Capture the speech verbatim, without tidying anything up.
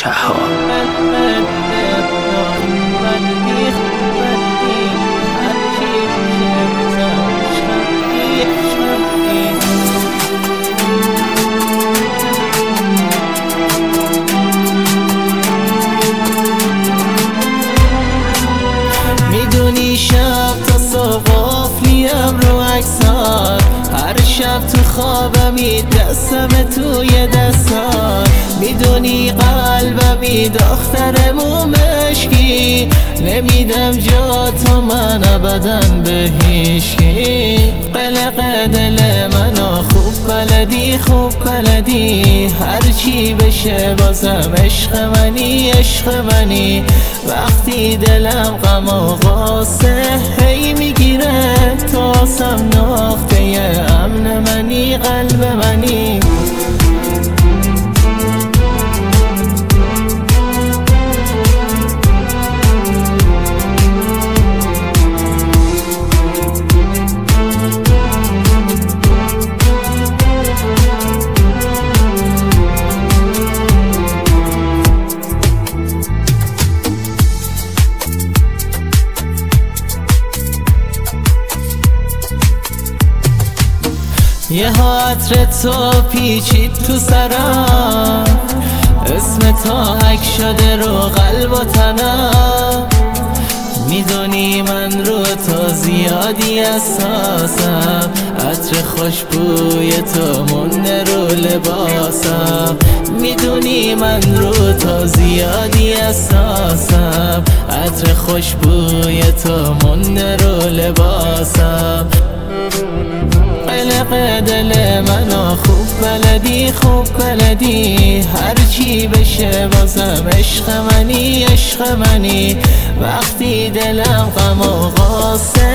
شهاب. میدونی شب تا صبح قفلیم رو عکسات، هر شب تو خوابمی دستم توی دستات. میدونی قلبمی دختر مومشکی، نمیدم جا تو من ابدا به هیچکی. قلق دل منو خوب بلدی خوب بلدی، هرچی بشه بازم عشق منی عشق منی. وقتی دلم غم و غصه هی میگیره، تو واسم نقطه امن منی قلب منی. یه عطر تو پیچید تو سرم، اسم تو حک شده رو قلب و تنم. میدونی من رو تو زیادی حساسم، عطر خوشبوی تو مونده رو لباسم. میدونی من رو تو زیادی حساسم، عطر خوشبوی تو مونده رو لباسم. قلق دل منو خوب بلدی خوب بلدی، هرچی بشه بازم عشق منی عشق منی. وقتی دلم غم و غصه